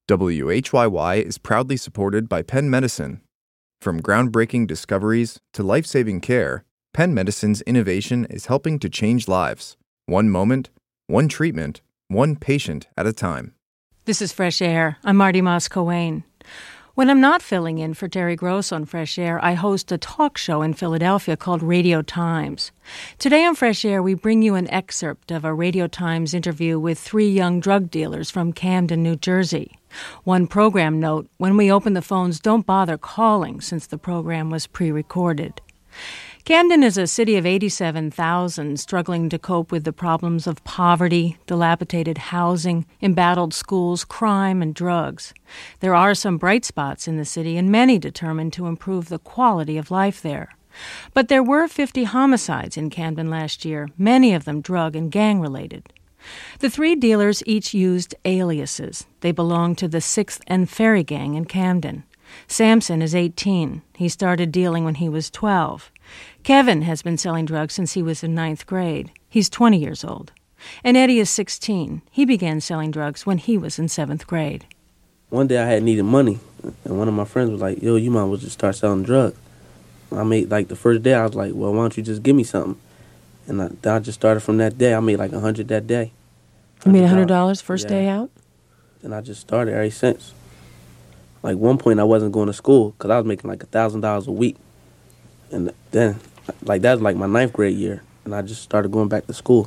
WHYY is proudly supported by Penn Medicine. From groundbreaking discoveries to life-saving care, Penn Medicine's innovation is helping to change lives. One moment, one treatment, one patient at a time. This is Fresh Air. I'm Marty Moss-Coane. When I'm not filling in for Terry Gross on Fresh Air, I host a talk show in Philadelphia called Radio Times. Today on Fresh Air, we bring you an excerpt of a Radio Times interview with 3 young drug dealers from Camden, New Jersey. One program note, when we open the phones, don't bother calling since the program was pre-recorded. Camden is a city of 87,000 struggling to cope with the problems of poverty, dilapidated housing, embattled schools, crime, and drugs. There are some bright spots in the city and many determined to improve the quality of life there. But there were 50 homicides in Camden last year, many of them drug and gang-related. The 3 dealers each used aliases. They belonged to the 6th and Ferry Gang in Camden. Samson is 18. He started dealing when he was 12. Kevin has been selling drugs since he was in 9th grade. He's 20 years old. And Eddie is 16. He began selling drugs when he was in 7th grade. One day I had needed money, and one of my friends was like, yo, you might as well just start selling drugs. I made, the first day I was like, well, why don't you just give me something? And I just started from that day. I made $100 that day. You made $100 first day out? And I just started ever since. One point I wasn't going to school because I was making $1,000 a week. And then, that was my 9th grade year, and I just started going back to school.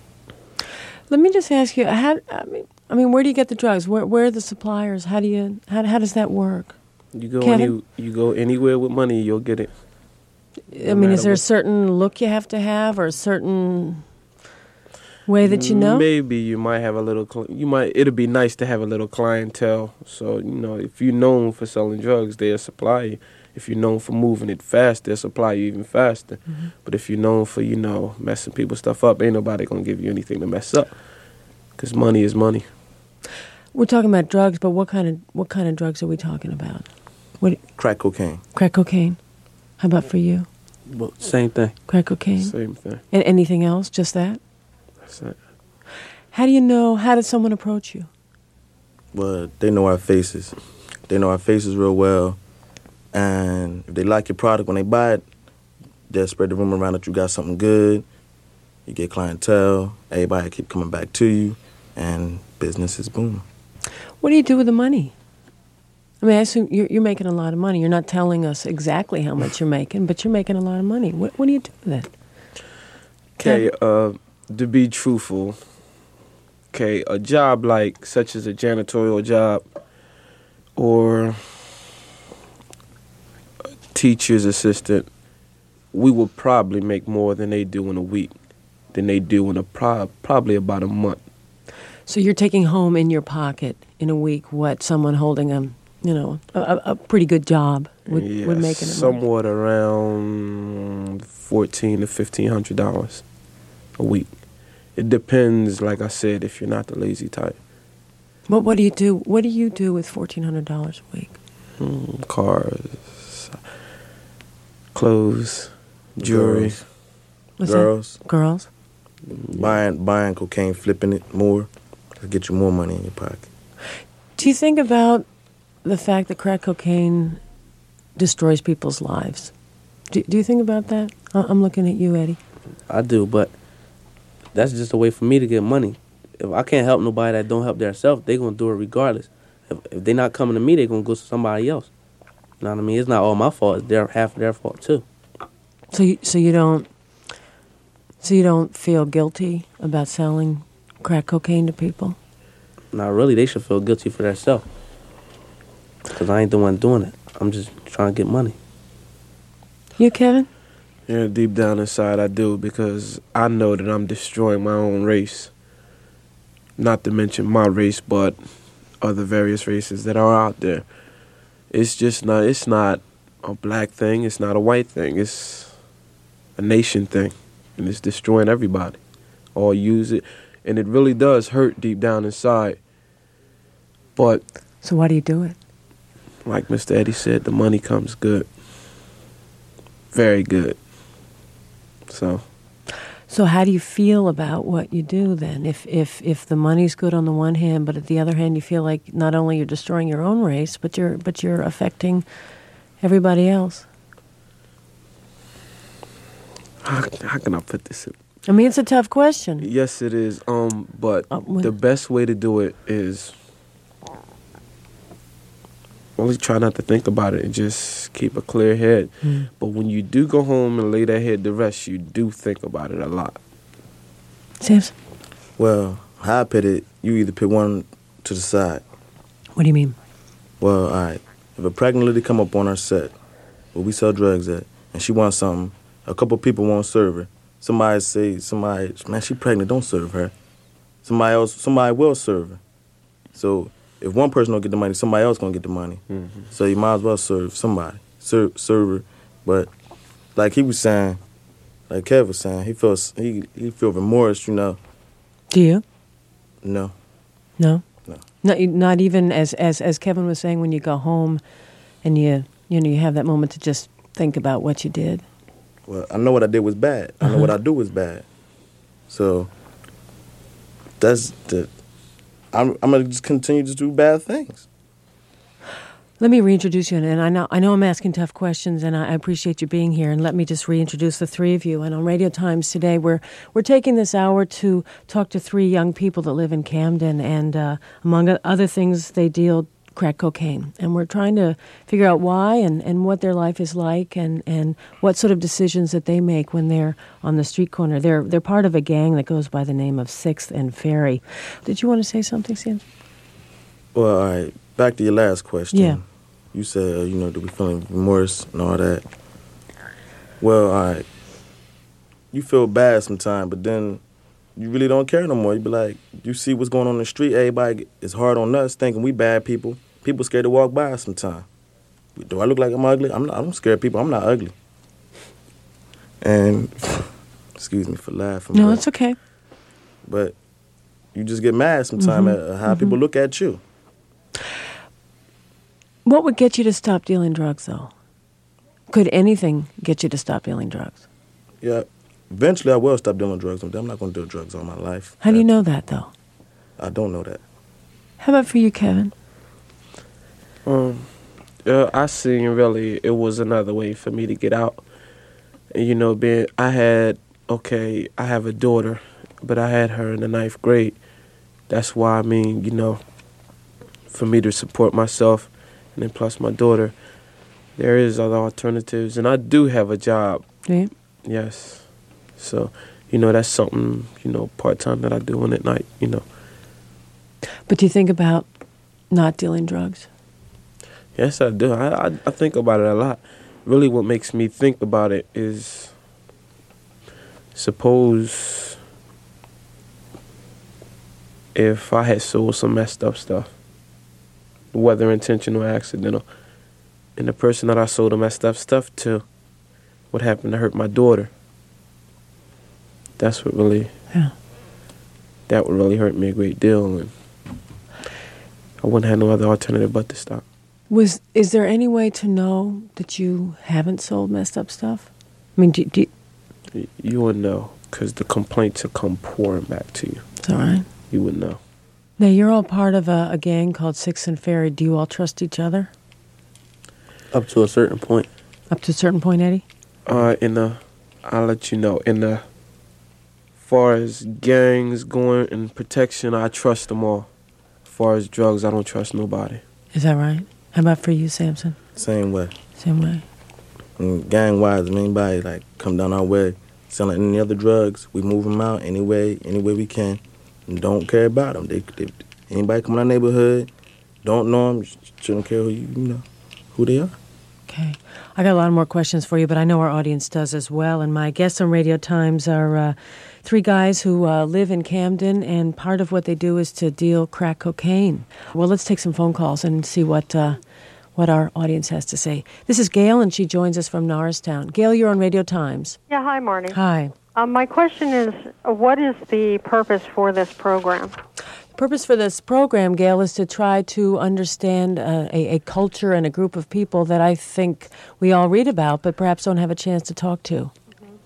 Let me just ask you, where do you get the drugs? Where are the suppliers? How does that work? You go anywhere with money, you'll get it. Is there a certain look you have to have, or a certain way that you know? Maybe you might have a little. It'd be nice to have a little clientele. So if you're known for selling drugs, they'll supply you. If you're known for moving it fast, they'll supply you even faster. Mm-hmm. But if you're known for messing people's stuff up, ain't nobody gonna give you anything to mess up. Because money is money. We're talking about drugs, but what kind of drugs are we talking about? Crack cocaine. Crack cocaine. How about for you? Well, same thing. Crack cocaine? Same thing. And anything else? Just that? That's it. How do you know? How does someone approach you? Well, they know our faces. They know our faces real well. And if they like your product when they buy it, they'll spread the rumor around that you got something good. You get clientele. Everybody keep coming back to you. And business is booming. What do you do with the money? I assume you're making a lot of money. You're not telling us exactly how much you're making, but you're making a lot of money. What do you do with it? Okay, to be truthful, a job such as a janitorial job or a teacher's assistant, we would probably make more than they do in a week, than they do in probably about a month. So you're taking home in your pocket in a week what someone holding a pretty good job would make in a month? Somewhat around $1,400 to $1,500 a week. It depends, like I said, if you're not the lazy type. But what do you do? What do you do with $1,400 a week? Cars, clothes, jewelry. Girls? Buying cocaine, flipping it more to get you more money in your pocket. Do you think about the fact that crack cocaine destroys people's lives? Do you think about that? I'm looking at you, Eddie. I do, but that's just a way for me to get money. If I can't help nobody that don't help themselves, they're going to do it regardless. If they're not coming to me, they're going to go to somebody else. You know what I mean? It's not all my fault. It's half of their fault, too. So you don't feel guilty about selling crack cocaine to people? Not really. They should feel guilty for themselves. Because I ain't the one doing it. I'm just trying to get money. You, Kevin? Yeah, deep down inside I do, because I know that I'm destroying my own race. Not to mention my race, but other various races that are out there. It's not a black thing. It's not a white thing. It's a nation thing. And it's destroying everybody. All use it. And it really does hurt deep down inside. But... So why do you do it? Like Mr. Eddie said, the money comes good. Very good. So So how do you feel about what you do then? If the money's good on the one hand, but at the other hand you feel like not only you're destroying your own race, but you're affecting everybody else. How can I put this in? I mean, it's a tough question. Yes, it is. But the best way to do it is only try not to think about it and just keep a clear head. But when you do go home and lay that head to rest, you do think about it a lot. Samson? Well, how I put it, you either put one to the side. What do you mean? Well, all right. If a pregnant lady come up on our set where we sell drugs at, and she wants something, a couple people won't serve her. Somebody, man, she pregnant, don't serve her. Somebody will serve her. So if one person don't get the money, somebody else gonna get the money. Mm-hmm. So you might as well serve somebody, serve her. But like he was saying, like Kev was saying, he feel remorse, you know. Do you? No. No? No. Not even as Kevin was saying, when you go home and you have that moment to just think about what you did. Well, I know what I did was bad. I know what I do was bad. So I'm gonna just continue to do bad things. Let me reintroduce you, and I know I'm asking tough questions, and I appreciate you being here. And let me just reintroduce the three of you. And on Radio Times today, we're taking this hour to talk to three young people that live in Camden, and among other things, they deal crack cocaine. And we're trying to figure out why and what their life is like, and what sort of decisions that they make when they're on the street corner. They're part of a gang that goes by the name of 6th and Ferry. Did you want to say something, Sam? Well, all right. Back to your last question. Yeah. You said, do we feeling remorse and all that? Well, all right. You feel bad sometimes, but then you really don't care no more. You be like, you see what's going on in the street. Everybody is hard on us, thinking we bad people. People scared to walk by us sometimes. Do I look like I'm ugly? I don't scare people. I'm not ugly. And excuse me for laughing. No, it's okay. But you just get mad sometimes at how people look at you. What would get you to stop dealing drugs, though? Could anything get you to stop dealing drugs? Yeah. Eventually, I will stop dealing drugs. I'm not going to do drugs all my life. How do you know that, though? I don't know that. How about for you, Kevin? I seen really it was another way for me to get out. And, I have a daughter, but I had her in the 9th grade. That's why, for me to support myself, and then plus my daughter, there is other alternatives. And I do have a job. Do you? Yes. So, that's something, part-time that I do on at night, But do you think about not dealing drugs? Yes, I do. I think about it a lot. Really what makes me think about it is, suppose if I had sold some messed up stuff, whether intentional or accidental, and the person that I sold the messed up stuff to would happen to hurt my daughter, that's what really, that would really hurt me a great deal, and I wouldn't have no other alternative but to stop. Is there any way to know that you haven't sold messed up stuff? I mean, you would know, because the complaints will come pouring back to you. It's all right. You would know. Now, you're all part of a gang called 6th and Ferry. Do you all trust each other? Up to a certain point. Up to a certain point, Eddie? I'll let you know. Far as gangs going and protection, I trust them all. As far as drugs, I don't trust nobody. Is that right? How about for you, Samson? Same way. Same way. And gang-wise, if anybody come down our way, selling any other drugs, we move them out any way we can, and don't care about them. They anybody come in our neighborhood, don't know them, shouldn't care who they are. Okay. I got a lot more questions for you, but I know our audience does as well. And my guests on Radio Times are three guys who live in Camden, and part of what they do is to deal crack cocaine. Well, let's take some phone calls and see what our audience has to say. This is Gail, and she joins us from Norristown. Gail, you're on Radio Times. Yeah, hi, Marty. Hi. My question is, what is the purpose for this program? The purpose for this program, Gail, is to try to understand a culture and a group of people that I think we all read about, but perhaps don't have a chance to talk to. Mm-hmm.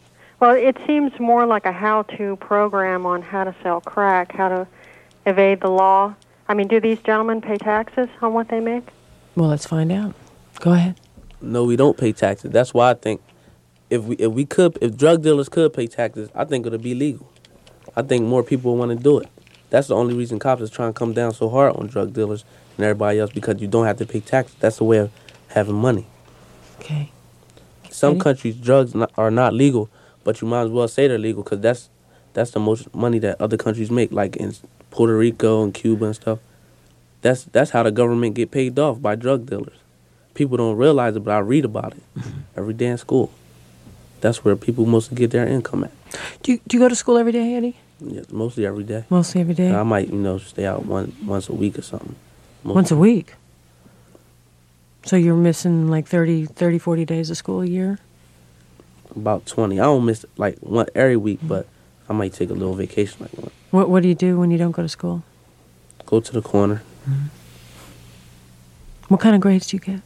Well, it seems more like a how-to program on how to sell crack, how to evade the law. I mean, do these gentlemen pay taxes on what they make? Well, let's find out. Go ahead. No, we don't pay taxes. That's why I think if drug dealers could pay taxes, I think it'll be legal. I think more people want to do it. That's the only reason cops is trying to come down so hard on drug dealers and everybody else, because you don't have to pay taxes. That's the way of having money. Okay. Some countries, drugs are not legal, but you might as well say they're legal because that's the most money that other countries make, like in Puerto Rico and Cuba and stuff. That's how the government get paid off, by drug dealers. People don't realize it, but I read about it every day in school. That's where people mostly get their income at. Do you go to school every day, Eddie? Yeah, mostly every day. Mostly every day? I might, stay out once a week or something. Once a week? So you're missing like 30, 40 days of school a year? About 20. I don't miss like one every week, but I might take a little vacation like one. What do you do when you don't go to school? Go to the corner. Mm-hmm. What kind of grades do you get?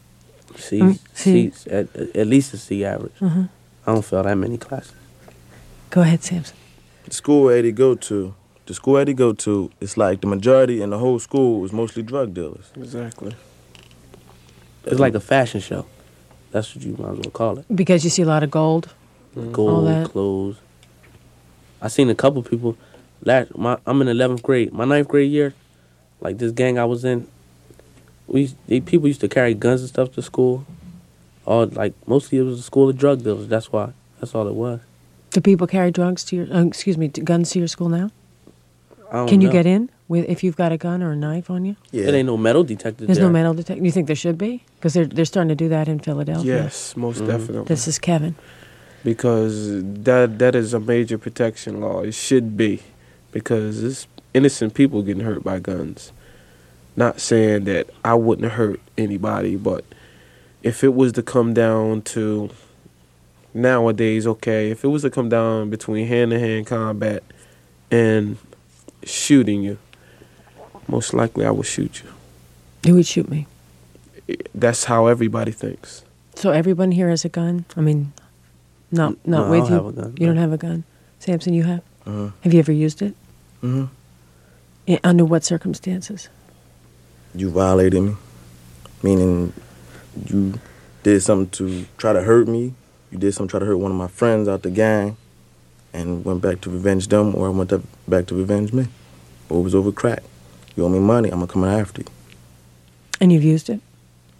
C's, at least a C average. Mm-hmm. I don't fail that many classes. Go ahead, Samson. The school Eddie go to, it's like the majority in the whole school is mostly drug dealers. Exactly. It's like a fashion show. That's what you might as well call it. Because you see a lot of gold? Gold, clothes. I seen a couple people. I'm in 11th grade. My 9th grade year, like this gang I was in, people used to carry guns and stuff to school. Mostly it was a school of drug dealers. That's all it was. Do people carry guns to your school now? I don't Can you know. get in if you've got a gun or a knife on you? Yeah. It ain't no metal detector There's there. no metal detector. You think there should be? Because they're starting to do that in Philadelphia. Yes, most definitely. This is Kevin. Because that is a major protection law. It should be, because it's innocent people getting hurt by guns. Not saying that I wouldn't hurt anybody, but if it was to come down to nowadays, okay, if it was to come down between hand-to-hand combat and shooting you, most likely I would shoot you. Who would shoot me? That's how everybody thinks. So everyone here has a gun? I mean, not No, I with don't you? have a gun, You no. don't have a gun? Samson, you have? Uh-huh. Have you ever used it? Mm-hmm. Under what circumstances? You violated me, meaning you did something to try to hurt me. You did something to try to hurt one of my friends out the gang and went back to revenge them, or I went back to revenge me. Or it was over crack. You owe me money, I'm going to come after you. And you've used it?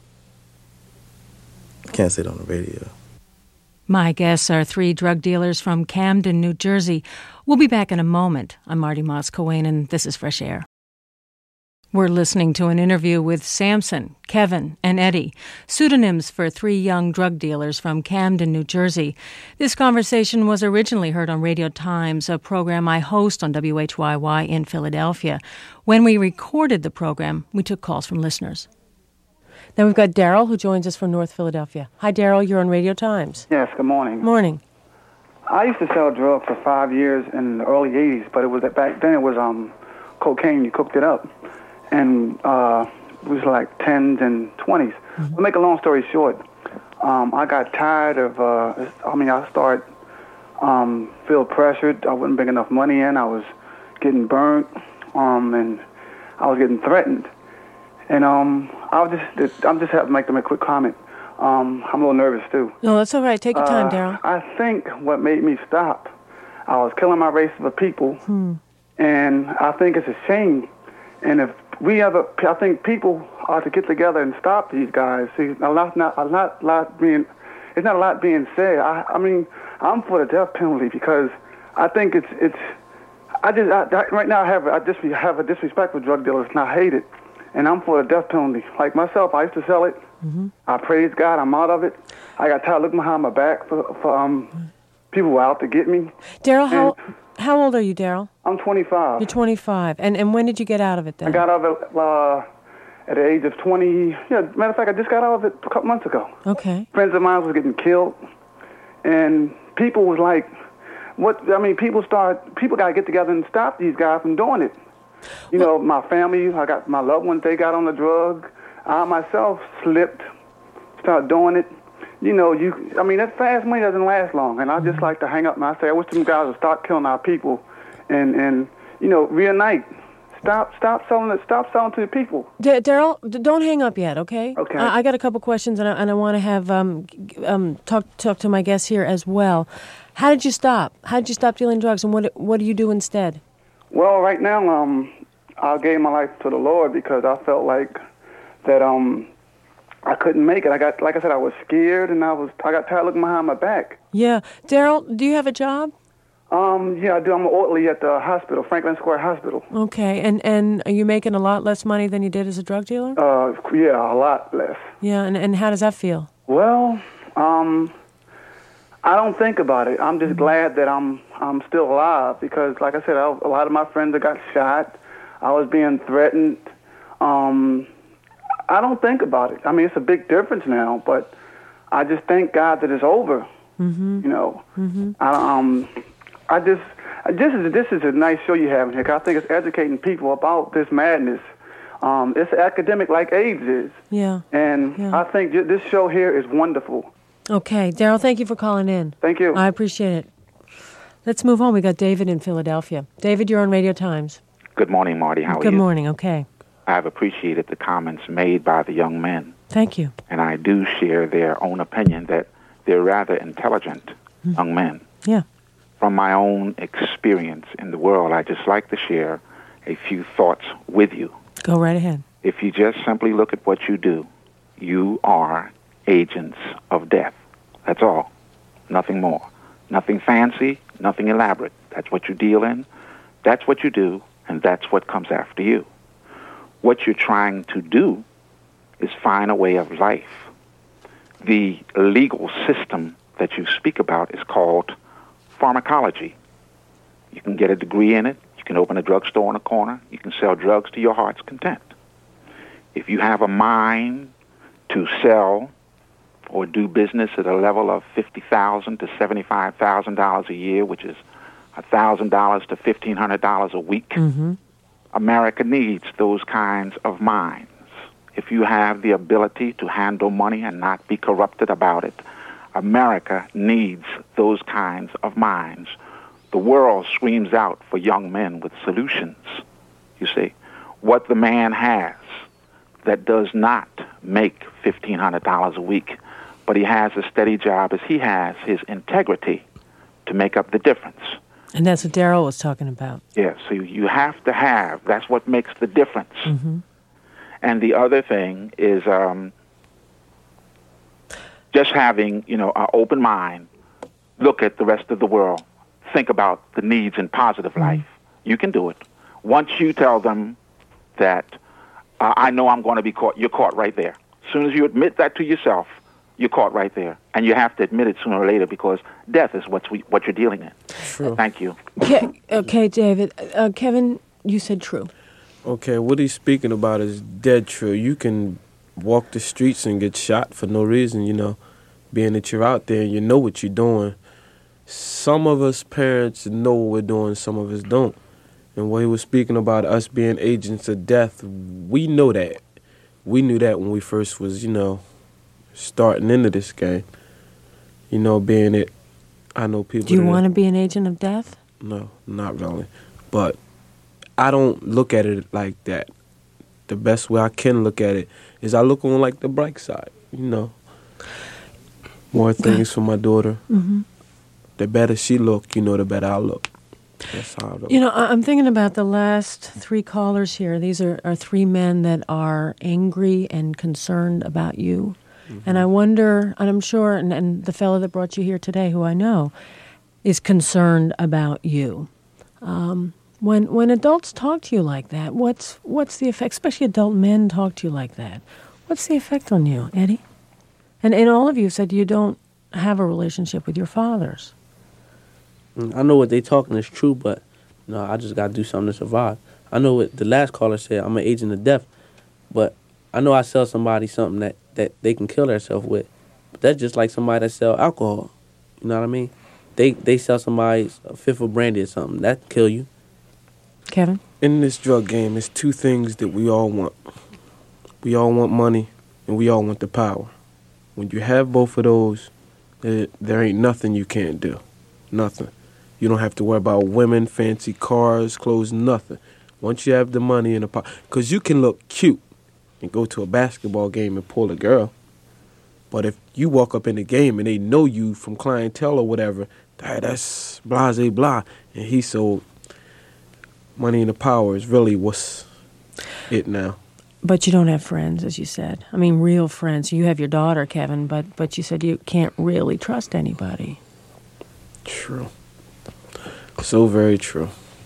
I can't say it on the radio. My guests are 3 drug dealers from Camden, New Jersey. We'll be back in a moment. I'm Marty Moss-Coane, and this is Fresh Air. We're listening to an interview with Samson, Kevin, and Eddie, pseudonyms for 3 young drug dealers from Camden, New Jersey. This conversation was originally heard on Radio Times, a program I host on WHYY in Philadelphia. When we recorded the program, we took calls from listeners. Now we've got Daryl, who joins us from North Philadelphia. Hi, Daryl. You're on Radio Times. Yes, good morning. Morning. I used to sell drugs for 5 years in the early 80s, but back then it was cocaine. You cooked it up. And it was like 10s and 20s. Mm-hmm. To make a long story short, I got tired of, I started feel pressured. I wasn't bringing enough money in. I was getting burnt, and I was getting threatened. And I'm just having to make a quick comment. I'm a little nervous too. No, that's all right. Take your time, Daryl. I think what made me stop, I was killing my race of people, and I think it's a shame. And if I think people ought to get together and stop these guys. See, it's not a lot being said. I mean, I'm for the death penalty because I think right now I have a disrespect for drug dealers and I hate it. And I'm for the death penalty. Like myself, I used to sell it. Mm-hmm. I praise God, I'm out of it. I got tired of looking behind my back for people who were out to get me. Daryl, how old are you, Daryl? I'm 25. You're 25. And when did you get out of it then? I got out of it at the age of 20. Yeah, matter of fact, I just got out of it a couple months ago. Okay. Friends of mine was getting killed. And people was like, people got to get together and stop these guys from doing it. You know, my family, I got my loved ones, they got on the drug. I myself slipped, started doing it. that fast money doesn't last long, and I just like to hang up and I say, I wish them guys would stop killing our people and reunite. Stop selling to the people. Daryl, don't hang up yet, okay? Okay. I got a couple questions, and I want to have talk to my guests here as well. How did you stop? How did you stop dealing drugs, and what do you do instead? Well, right now, I gave my life to the Lord because I felt like that I couldn't make it. Like I said, I was scared, and I got tired of looking behind my back. Yeah, Daryl, do you have a job? Yeah, I do. I'm an orderly at the hospital, Franklin Square Hospital. Okay, and are you making a lot less money than you did as a drug dealer? Yeah, a lot less. Yeah, and how does that feel? Well, I don't think about it. I'm just glad that I'm still alive because, like I said, a lot of my friends that got shot. I was being threatened. I don't think about it. I mean, it's a big difference now, but I just thank God that it's over. Mm-hmm. This is a nice show you have here. 'Cause I think it's educating people about this madness. It's academic like AIDS is. Yeah. And I think this show here is wonderful. Okay, Daryl, thank you for calling in. Thank you. I appreciate it. Let's move on. We got David in Philadelphia. David, you're on Radio Times. Good morning, Marty. How are you? Good morning. Okay. I've appreciated the comments made by the young men. Thank you. And I do share their own opinion that they're rather intelligent young men. Yeah. From my own experience in the world, I just like to share a few thoughts with you. Go right ahead. If you just simply look at what you do, you are agents of death. That's all. Nothing more. Nothing fancy, nothing elaborate. That's what you deal in. That's what you do, and that's what comes after you. What you're trying to do is find a way of life. The legal system that you speak about is called pharmacology. You can get a degree in it. You can open a drugstore on a corner. You can sell drugs to your heart's content. If you have a mind to sell or do business at a level of $50,000 to $75,000 a year, which is $1,000 to $1,500 a week, America needs those kinds of minds. If you have the ability to handle money and not be corrupted about it, America needs those kinds of minds. The world screams out for young men with solutions. You see, what the man has that does not make $1,500 a week, but he has a steady job, is he has his integrity to make up the difference. And that's what Daryl was talking about. Yeah, so you have to have, that's what makes the difference. And the other thing is just having, an open mind, look at the rest of the world, think about the needs in positive life. You can do it. Once you tell them that, I know I'm going to be caught, you're caught right there. As soon as you admit that to yourself, you're caught right there. And you have to admit it sooner or later because death is what you're dealing in. True. Thank you. Okay, David. Kevin, you said true. Okay, what he's speaking about is dead true. You can walk the streets and get shot for no reason, being that you're out there and you know what you're doing. Some of us parents know what we're doing, some of us don't. And what he was speaking about us being agents of death, we know that. We knew that when we first was, starting into this game. Being it, I know people. Do you want to be an agent of death? No, not really. But I don't look at it like that. The best way I can look at it is I look on like the bright side, More things for my daughter. The better she look, the better I look. That's how I look. I'm thinking about the last three callers here. These are three men that are angry and concerned about you. And I wonder, and I'm sure, and the fellow that brought you here today, who I know, is concerned about you. When adults talk to you like that, what's the effect? Especially adult men talk to you like that. What's the effect on you, Eddie? And all of you said you don't have a relationship with your fathers. I know what they talking is true, but I just got to do something to survive. I know what the last caller said, I'm an agent of death, but I know I sell somebody something that they can kill themselves with. But that's just like somebody that sell alcohol. You know what I mean? They sell somebody a fifth of brandy or something. That can kill you. Kevin? In this drug game, it's two things that we all want. We all want money, and we all want the power. When you have both of those, there ain't nothing you can't do. Nothing. You don't have to worry about women, fancy cars, clothes, nothing. Once you have the money in the pocket, because you can look cute and go to a basketball game and pull a girl. But if you walk up in the game and they know you from clientele or whatever, that's blase blah. And he sold money and the power is really what's it now. But you don't have friends, as you said. I mean, real friends. You have your daughter, Kevin, but you said you can't really trust anybody. True. So very true.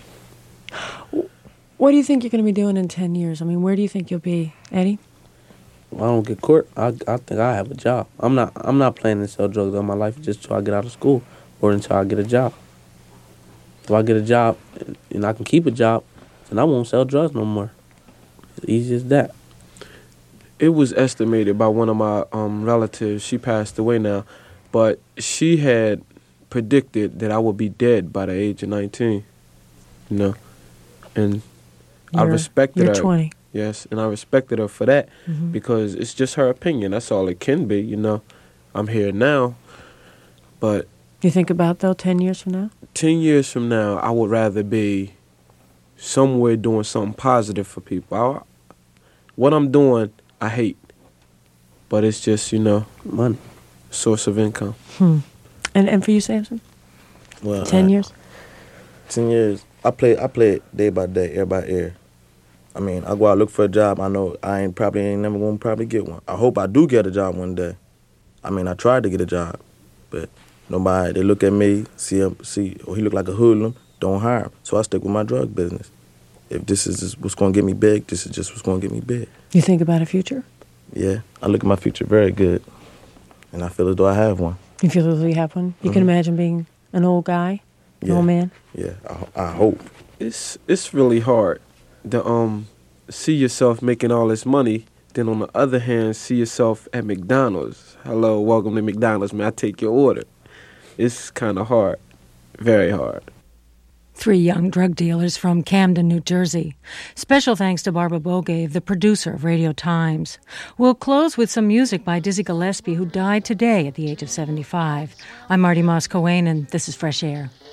What do you think you're going to be doing in 10 years? I mean, where do you think you'll be, Eddie? If I don't get caught, I think I have a job. I'm not planning to sell drugs all my life just until I get out of school or until I get a job. If I get a job and I can keep a job, then I won't sell drugs no more. It's easy as that. It was estimated by one of my relatives, she passed away now, but she had predicted that I would be dead by the age of 19, you know, and I respected her. You're 20. Yes, and I respected her for that Mm-hmm. because it's just her opinion. That's all it can be, you know. I'm here now, but You think about, though, 10 years from now? 10 years from now, I would rather be somewhere doing something positive for people. What I'm doing, I hate, but it's just, you know, Money. source of income. And for you, Samson? Well, 10 years? 10 years. I play it day by day, ear by ear. I mean, I go out look for a job. I know I ain't never gonna probably get one. I hope I do get a job one day. I mean, I tried to get a job, but nobody. They look at me, see, he look like a hoodlum. Don't hire him. So I stick with my drug business. If this is just what's gonna get me big, this is just what's gonna get me big. You think about a future? Yeah, I look at my future very good, and I feel as though I have one. You feel as though you have one? You can imagine being an old guy, an old man? Yeah, I hope. It's really hard to see yourself making all this money, then on the other hand, see yourself at McDonald's. Hello, welcome to McDonald's, man. I take your order. It's kind of hard, very hard. 3 young drug dealers from Camden, New Jersey. Special thanks to Barbara Bogave, the producer of Radio Times. We'll close with some music by Dizzy Gillespie, who died today at the age of 75. I'm Marty Moss-Coane, and this is Fresh Air.